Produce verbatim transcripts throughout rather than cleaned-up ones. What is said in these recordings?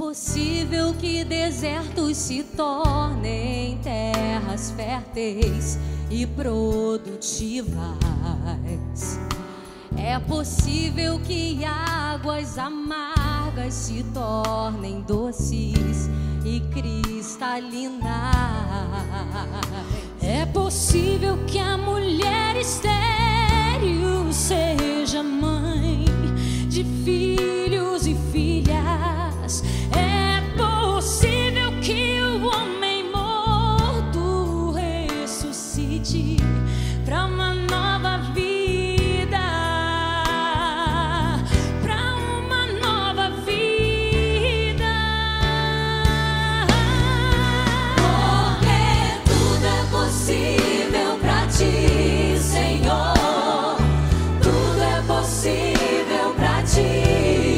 possível que desertos se tornem terras férteis e produtivas. É possível que águas amargas se tornem doces e cristalinas. É possível que a mulher estéril seja mãe de filhos e filhas. É possível que o homem morto ressuscite para uma nova vida, para uma nova vida. Porque tudo é possível para ti, Senhor. Tudo é possível para ti.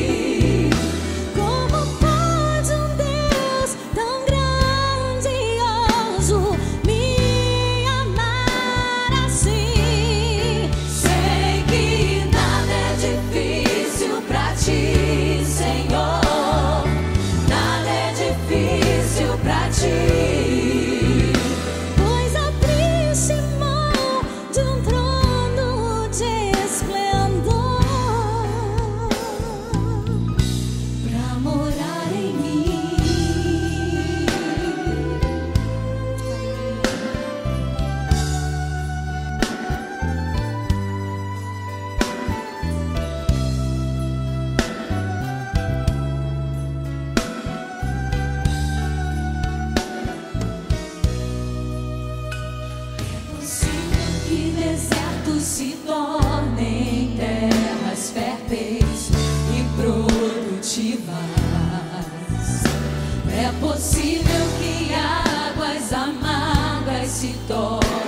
Que desertos se tornem terras férteis e produtivas. É possível que águas amargas se tornem